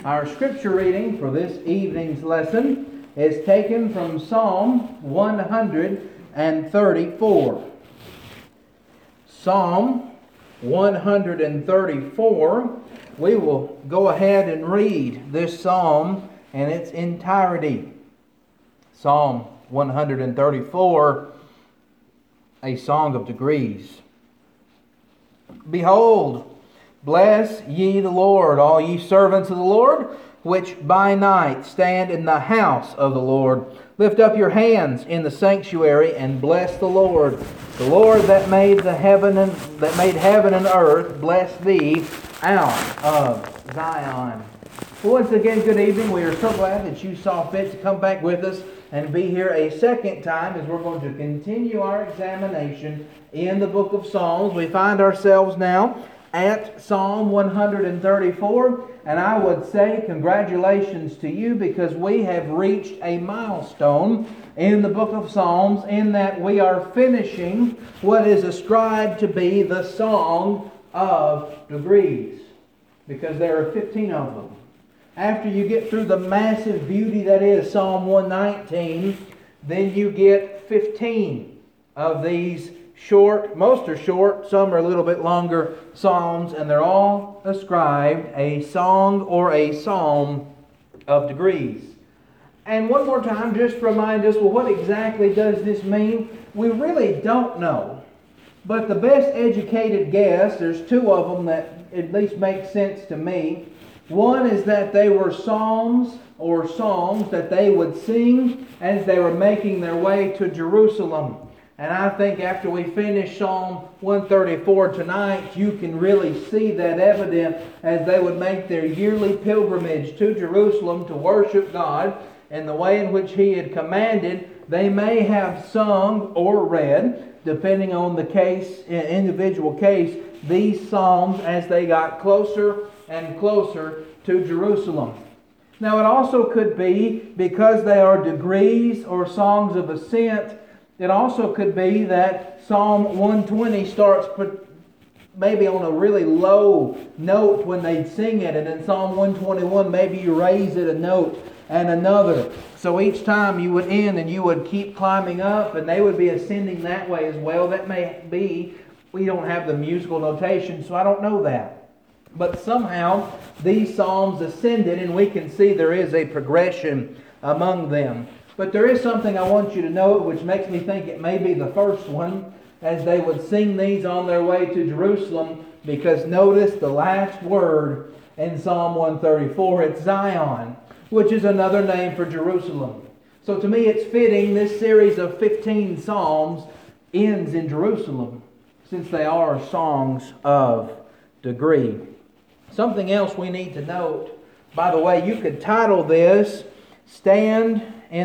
Our scripture reading for this evening's lesson is taken from Psalm 134. Psalm 134. We will go ahead and read this psalm in its entirety. Psalm 134, a song of degrees. Behold, bless ye the Lord, all ye servants of the Lord, which by night stand in the house of the Lord. Lift up your hands in the sanctuary and bless the Lord. The Lord that made heaven and earth, bless thee out of Zion. Well, once again, good evening. We are so glad that you saw fit to come back with us and be here a second time as we're going to continue our examination in the book of Psalms. We find ourselves now at Psalm 134, and I would say congratulations to you because we have reached a milestone in the book of Psalms in that we are finishing what is ascribed to be the Song of Degrees, because there are 15 of them. After you get through the massive beauty that is Psalm 119, then you get 15 of these short, most are short, some are a little bit longer psalms, and they're all ascribed a song or a psalm of degrees. And one more time, just to remind us, well, what exactly does this mean? We really don't know. But the best educated guess, there's two of them that at least make sense to me. One is that they were psalms or songs that they would sing as they were making their way to Jerusalem. And I think after we finish Psalm 134 tonight, you can really see that evident as they would make their yearly pilgrimage to Jerusalem to worship God in the way in which He had commanded. They may have sung or read, depending on the case, individual case, these psalms as they got closer and closer to Jerusalem. Now it also could be, because they are degrees or songs of ascent, it also could be that Psalm 120 starts maybe on a really low note when they sing it, and in Psalm 121 maybe you raise it a note and another. So each time you would end and you would keep climbing up, and they would be ascending that way as well. That may be, we don't have the musical notation, so I don't know that. But somehow these psalms ascended, and we can see there is a progression among them. But there is something I want you to know, which makes me think it may be the first one, as they would sing these on their way to Jerusalem, because notice the last word in Psalm 134, it's Zion, which is another name for Jerusalem. So to me it's fitting this series of 15 psalms ends in Jerusalem, since they are songs of degree. Something else we need to note, by the way, you could title this, Stand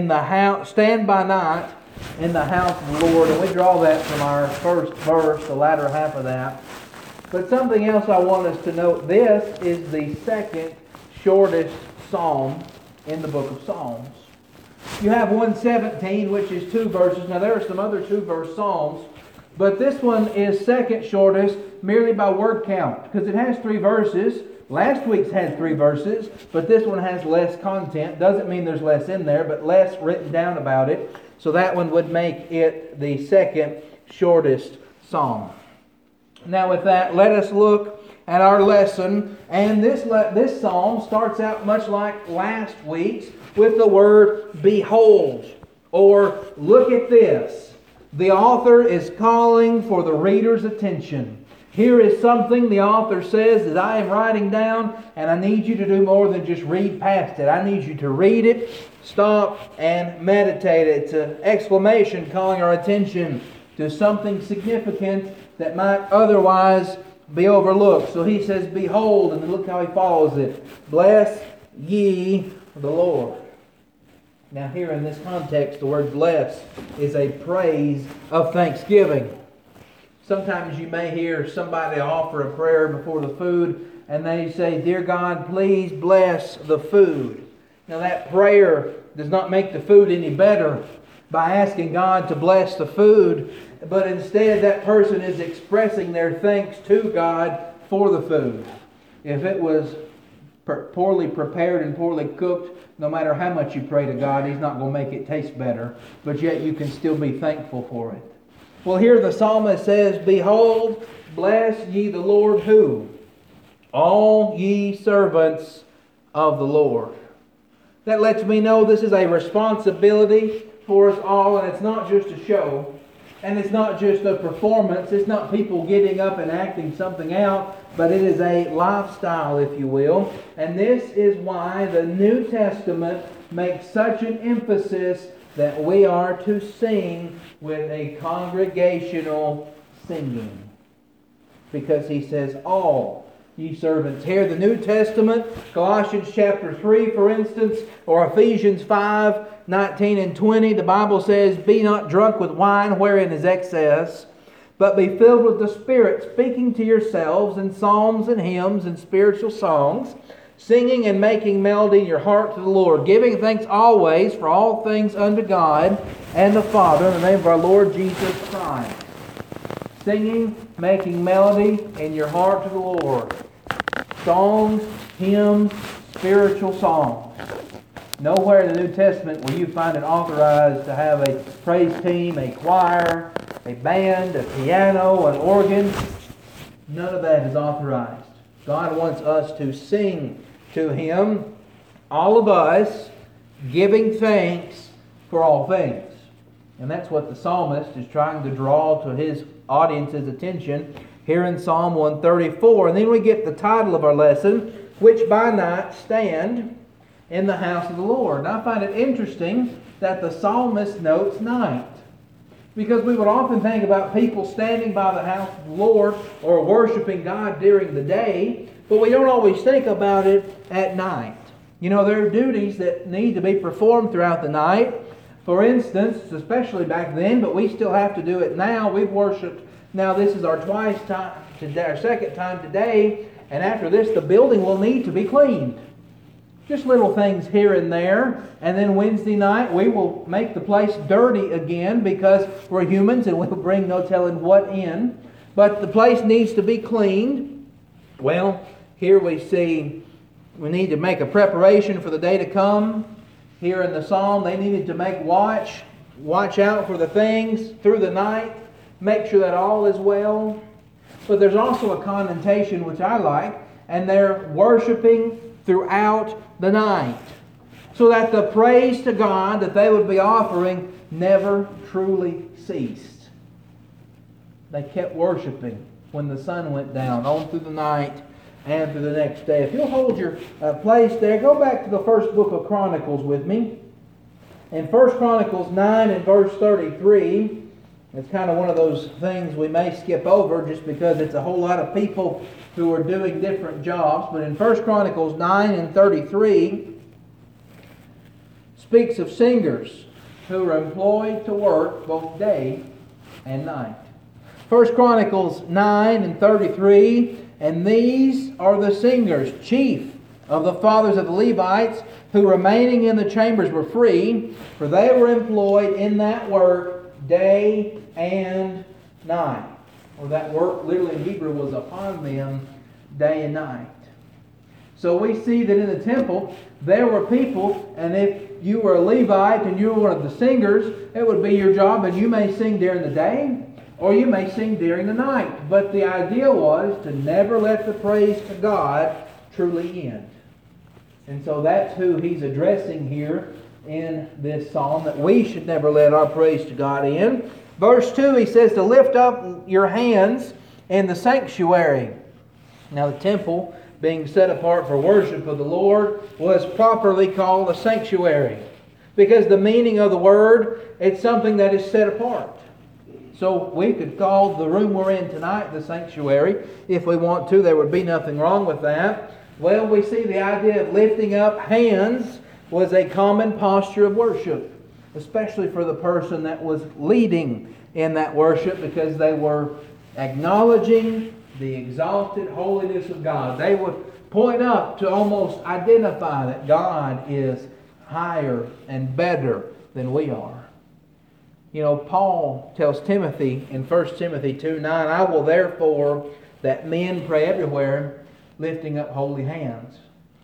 by night in the house of the Lord. And we draw that from our first verse, the latter half of that. But something else I want us to note, this is the second shortest psalm in the book of Psalms. You have 117, which is 2 verses. Now there are some other 2-verse psalms, but this one is second shortest merely by word count, because it has 3 verses. Last week's had 3 verses, but this one has less content. Doesn't mean there's less in there, but less written down about it. So that one would make it the second shortest psalm. Now with that, let us look at our lesson. And this psalm starts out much like last week's with the word behold, or look at this. The author is calling for the reader's attention. Here is something the author says that I am writing down, and I need you to do more than just read past it. I need you to read it, stop, and meditate. It's an exclamation calling our attention to something significant that might otherwise be overlooked. So he says, behold, and look how he follows it. Bless ye the Lord. Now here in this context, the word bless is a praise of thanksgiving. Sometimes you may hear somebody offer a prayer before the food, and they say, Dear God, please bless the food. Now that prayer does not make the food any better by asking God to bless the food, but instead that person is expressing their thanks to God for the food. If it was poorly prepared and poorly cooked, no matter how much you pray to God, He's not going to make it taste better. But yet you can still be thankful for it. Well, here the psalmist says, "Behold, bless ye the Lord," who? "All ye servants of the Lord." That lets me know this is a responsibility for us all, and it's not just a show, and it's not just a performance. It's not people getting up and acting something out, but it is a lifestyle, if you will. And this is why the New Testament makes such an emphasis that we are to sing with a congregational singing. Because he says, "All ye servants." Here, the New Testament, Colossians chapter 3, for instance, or Ephesians 5, 19 and 20, the Bible says, "Be not drunk with wine wherein is excess, but be filled with the Spirit, speaking to yourselves in psalms and hymns and spiritual songs, singing and making melody in your heart to the Lord, giving thanks always for all things unto God and the Father, in the name of our Lord Jesus Christ." Singing, making melody in your heart to the Lord. Songs, hymns, spiritual songs. Nowhere in the New Testament will you find it authorized to have a praise team, a choir, a band, a piano, an organ. None of that is authorized. God wants us to sing to Him, all of us, giving thanks for all things. And that's what the psalmist is trying to draw to his audience's attention here in Psalm 134. And then we get the title of our lesson, "Which by night stand in the house of the Lord." And I find it interesting that the psalmist notes night. Because we would often think about people standing by the house of the Lord or worshiping God during the day, but we don't always think about it at night. You know, there are duties that need to be performed throughout the night. For instance, especially back then, but we still have to do it now. We've worshipped, now this is our second time today, and after this the building will need to be cleaned. Just little things here and there. And then Wednesday night we will make the place dirty again because we're humans and we'll bring no telling what in. But the place needs to be cleaned. Well, here we see we need to make a preparation for the day to come. Here in the psalm, they needed to make watch out for the things through the night, make sure that all is well. But there's also a connotation which I like, and they're worshiping throughout the night, so that the praise to God that they would be offering never truly ceased. They kept worshiping when the sun went down, on through the night and through the next day. If you'll hold your place there, go back to the first book of Chronicles with me. In 1 Chronicles 9 and verse 33, it's kind of one of those things we may skip over just because it's a whole lot of people who are doing different jobs. But in 1 Chronicles 9 and 33, speaks of singers who are employed to work both day and night. 1 Chronicles 9 and 33, "And these are the singers, chief of the fathers of the Levites, who remaining in the chambers were free, for they were employed in that work day and night." Or that work literally in Hebrew was upon them day and night. So we see that in the temple there were people, and if you were a Levite and you were one of the singers, it would be your job, and you may sing during the day or you may sing during the night. But the idea was to never let the praise to God truly end. And so that's who he's addressing here in this psalm, that we should never let our praise to God end. Verse 2, he says to lift up your hands in the sanctuary. Now the temple, being set apart for worship of the Lord, was properly called a sanctuary. Because the meaning of the word, it's something that is set apart. So we could call the room we're in tonight the sanctuary if we want to. There would be nothing wrong with that. Well, we see the idea of lifting up hands was a common posture of worship, especially for the person that was leading in that worship, because they were acknowledging the exalted holiness of God. They would point up to almost identify that God is higher and better than we are. You know, Paul tells Timothy in 1 Timothy 2:9, "I will therefore that men pray everywhere, lifting up holy hands."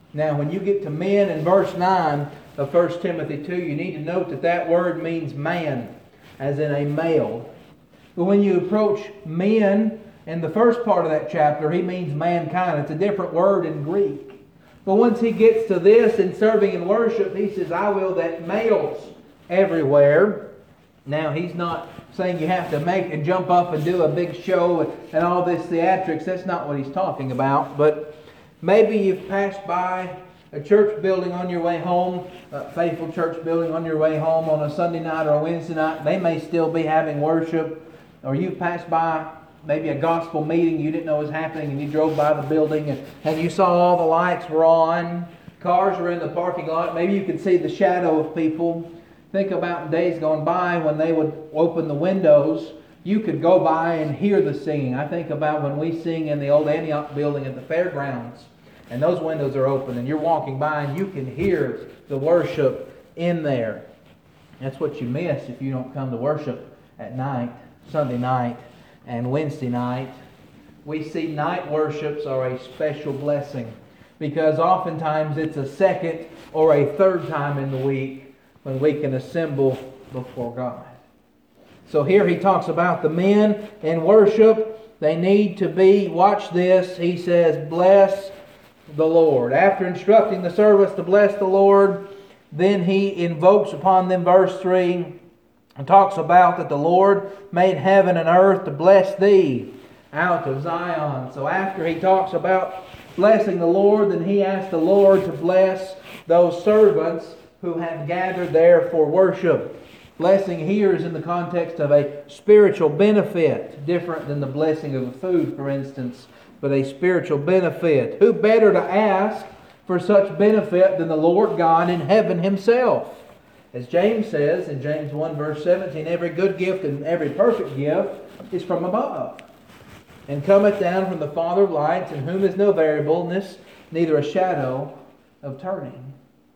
Now, when you get to men in verse 9 of 1 Timothy 2, you need to note that that word means man, as in a male. But when you approach men in the first part of that chapter, he means mankind. It's a different word in Greek. But once he gets to this in serving and worship, he says, I will that males everywhere. Now, he's not saying you have to make and jump up and do a big show and all this theatrics. That's not what he's talking about. But maybe you've passed by a church building on your way home, a faithful church building on your way home on a Sunday night or a Wednesday night. They may still be having worship. Or you've passed by maybe a gospel meeting you didn't know was happening, and you drove by the building and you saw all the lights were on. Cars were in the parking lot. Maybe you could see the shadow of people. Think about days gone by when they would open the windows. You could go by and hear the singing. I think about when we sing in the old Antioch building at the fairgrounds. And those windows are open and you're walking by and you can hear the worship in there. That's what you miss if you don't come to worship at night, Sunday night and Wednesday night. We see night worships are a special blessing because oftentimes it's a second or a third time in the week when we can assemble before God. So here he talks about the men in worship. They need to be, watch this, he says, bless the Lord. After instructing the servants to bless the Lord, then he invokes upon them, verse 3, and talks about that the Lord made heaven and earth to bless thee out of Zion. So after he talks about blessing the Lord, then he asks the Lord to bless those servants who have gathered there for worship. Blessing here is in the context of a spiritual benefit, different than the blessing of the food, for instance, but a spiritual benefit. Who better to ask for such benefit than the Lord God in heaven Himself? As James says in James 1 verse 17, every good gift and every perfect gift is from above, and cometh down from the Father of lights, in whom is no variableness, neither a shadow of turning.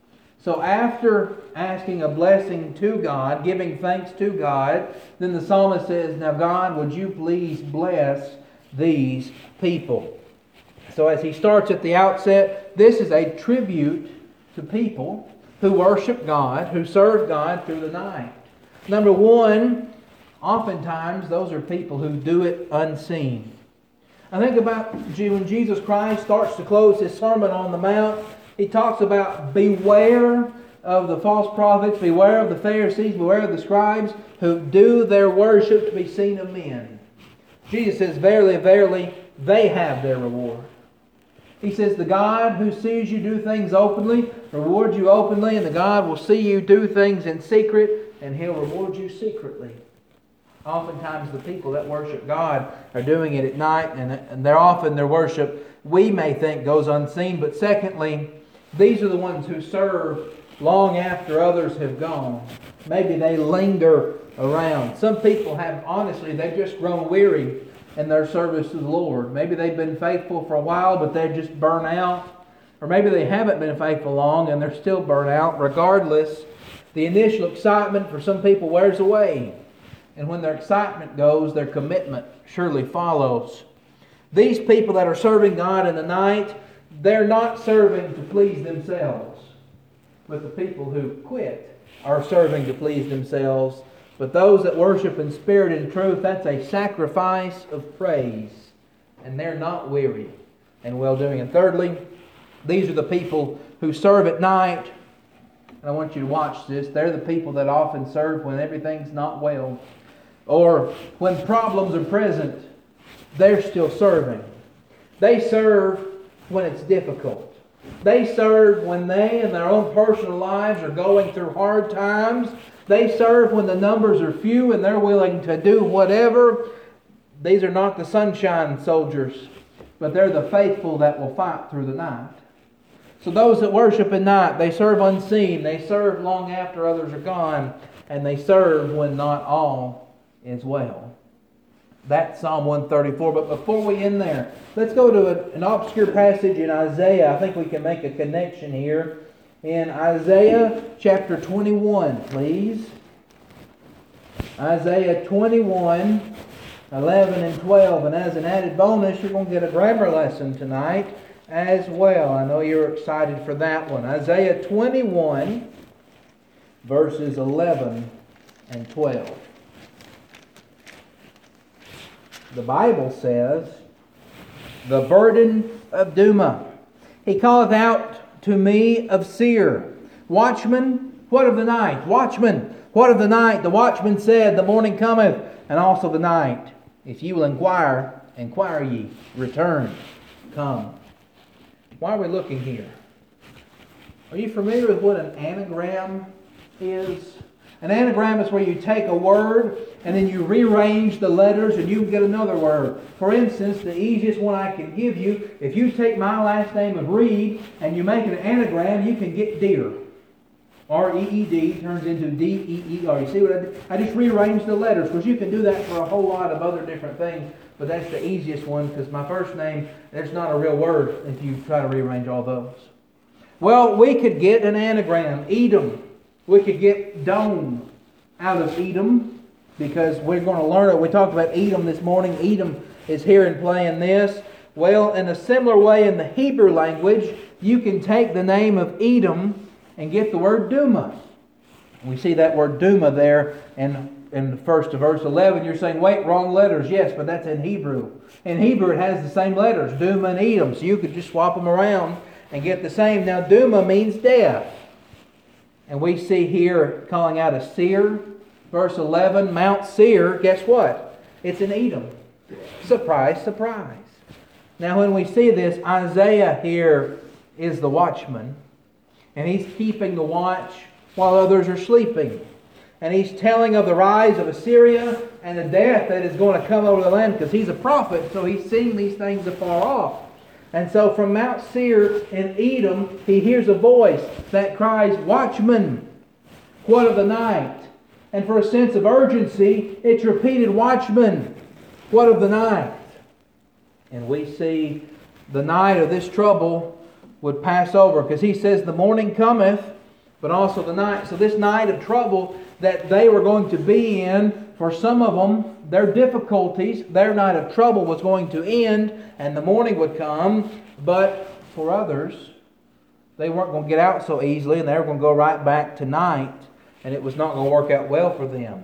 So after asking a blessing to God, giving thanks to God, then the psalmist says, now God, would you please bless these people? So as he starts at the outset, this is a tribute to people who worship God, who serve God through the night. Number one, oftentimes those are people who do it unseen. I think about when Jesus Christ starts to close His Sermon on the Mount. He talks about beware of the false prophets, beware of the Pharisees, beware of the scribes who do their worship to be seen of men. Jesus says, verily, verily, they have their reward. He says, the God who sees you do things openly, rewards you openly, and the God will see you do things in secret, and He'll reward you secretly. Oftentimes the people that worship God are doing it at night, and they're often their worship, we may think, goes unseen. But secondly, these are the ones who serve long after others have gone. Maybe they linger around. Some people have, honestly, they've just grown weary in their service to the Lord. Maybe they've been faithful for a while, but they're just burnt out. Or maybe they haven't been faithful long and they're still burnt out. Regardless, the initial excitement for some people wears away. And when their excitement goes, their commitment surely follows. These people that are serving God in the night, they're not serving to please themselves. But the people who quit are serving to please themselves. But those that worship in spirit and truth, that's a sacrifice of praise. And they're not weary in well-doing. And thirdly, these are the people who serve at night. And I want you to watch this. They're the people that often serve when everything's not well. Or when problems are present, they're still serving. They serve when it's difficult. They serve when they in their own personal lives are going through hard times. They serve when the numbers are few and they're willing to do whatever. These are not the sunshine soldiers, but they're the faithful that will fight through the night. So those that worship at night, they serve unseen. They serve long after others are gone. And they serve when not all is well. That's Psalm 134. But before we end there, let's go to an obscure passage in Isaiah. I think we can make a connection here. In Isaiah chapter 21, please. Isaiah 21, 11 and 12. And as an added bonus, you're going to get a grammar lesson tonight as well. I know you're excited for that one. Isaiah 21, verses 11 and 12. The Bible says, "The burden of Duma. He calleth out to me of Seir. Watchman, what of the night? Watchman, what of the night? The watchman said, The morning cometh, and also the night. If ye will inquire, inquire ye. Return, come." Why are we looking here? Are you familiar with what an anagram is? An anagram is where you take a word and then you rearrange the letters and you get another word. For instance, the easiest one I can give you, if you take my last name of Reed and you make an anagram, you can get deer. R-E-E-D turns into D-E-E-R. You see what I did? I just rearranged the letters, because you can do that for a whole lot of other different things, but that's the easiest one, because my first name, there's not a real word if you try to rearrange all those. Well, we could get an anagram, Edom. We could get Dome out of Edom, because we're going to learn it. We talked about Edom this morning. Edom is here and playing this. Well, in a similar way in the Hebrew language, you can take the name of Edom and get the word Duma. We see that word Duma there in the first of verse 11. You're saying, wait, wrong letters. Yes, but that's in Hebrew. In Hebrew, it has the same letters, Duma and Edom. So you could just swap them around and get the same. Now, Duma means death. And we see here calling out a Seir. Verse 11, Mount Seir, guess what? It's in Edom. Surprise, surprise. Now when we see this, Isaiah here is the watchman. And he's keeping the watch while others are sleeping. And he's telling of the rise of Assyria and the death that is going to come over the land, because he's a prophet, so he's seeing these things afar off. And so from Mount Seir in Edom, he hears a voice that cries, Watchman, what of the night? And for a sense of urgency, it's repeated, Watchman, what of the night? And we see the night of this trouble would pass over, because he says the morning cometh, but also the night. So this night of trouble that they were going to be in, for some of them, their difficulties, their night of trouble was going to end, and the morning would come. But for others, they weren't going to get out so easily, and they were going to go right back to night, and it was not going to work out well for them.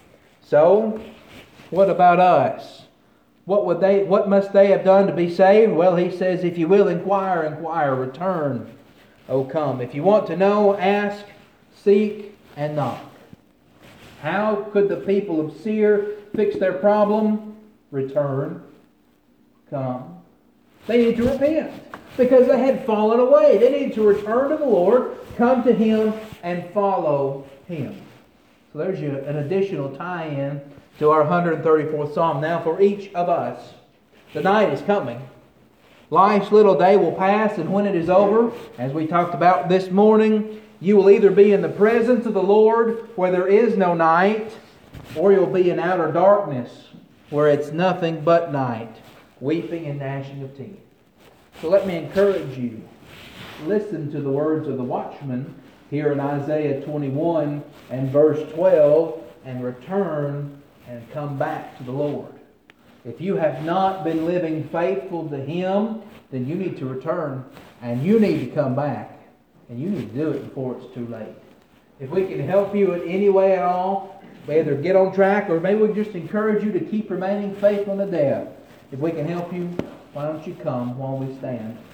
So, what about us? What must they have done to be saved? Well, he says, if you will inquire, inquire, return, O come. If you want to know, ask, seek, and knock. How could the people of Seir fix their problem? Return, come. They need to repent, because they had fallen away. They need to return to the Lord, come to Him, and follow Him. So there's an additional tie-in to our 134th Psalm. Now for each of us, the night is coming. Life's little day will pass, and when it is over, as we talked about this morning, you will either be in the presence of the Lord where there is no night, or you'll be in outer darkness where it's nothing but night, weeping and gnashing of teeth. So let me encourage you. Listen to the words of the watchman here in Isaiah 21 and verse 12, and return and come back to the Lord. If you have not been living faithful to Him, then you need to return, and you need to come back. And you need to do it before it's too late. If we can help you in any way at all, either get on track, or maybe we just encourage you to keep remaining faithful to death. If we can help you, why don't you come while we stand?